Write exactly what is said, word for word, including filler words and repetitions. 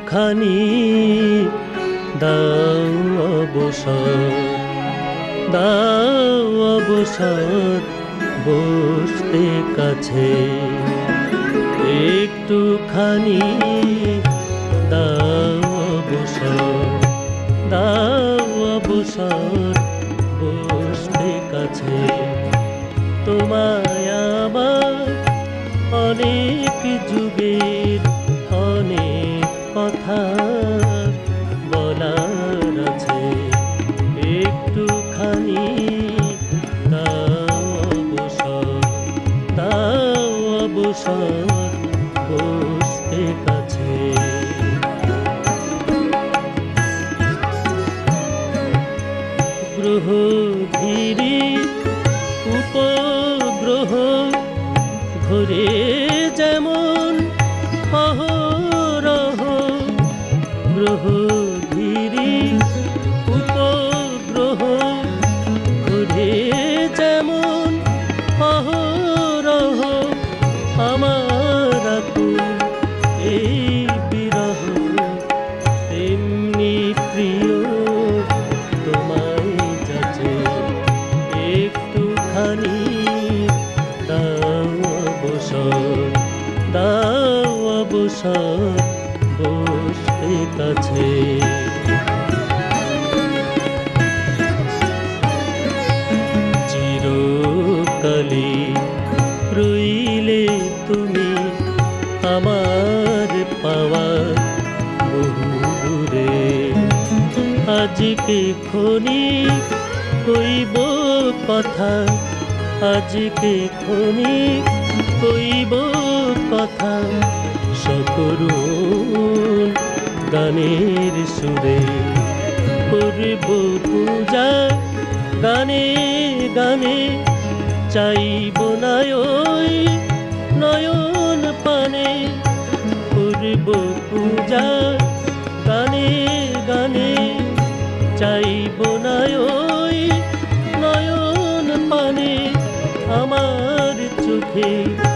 একটুখানি দাও অবসর, দাও অবসর বসতে কাছে। একটুখানি দাও অবসর, দাও অবসর বসতে কাছে। তোমায় আমার অনেক যুগের অনেক কথা বলার আছে। একটুখানি দাও অবসর, দাও অবসর বসতে কাছে। গ্রহ ধীরে উপগ্রহ ঘুরে যেমন অহরহ, গ্রহ ধীরে উপগ্রহ ঘুরে যেমন অহরহ। আমার আকুল এই বিরহ তেমনি প্রিয় তোমায় যাচে। একটুখানি দাও অবসর, দাও অবসর বসতে কাছে। চিরকালই রইলে তুমি আমার পাওয়ার বহু দূরে। আজকে ক্ষণিক কইব কথা, আজকে ক্ষণিক কইব কথা সকরুণ গানের সুরে। করব পূজা গানে গানে, চাইব না ওই নয়ন পানে। করব পূজা গানে গানে, চাইব না ওই নয়ন পানে। আমার চোখে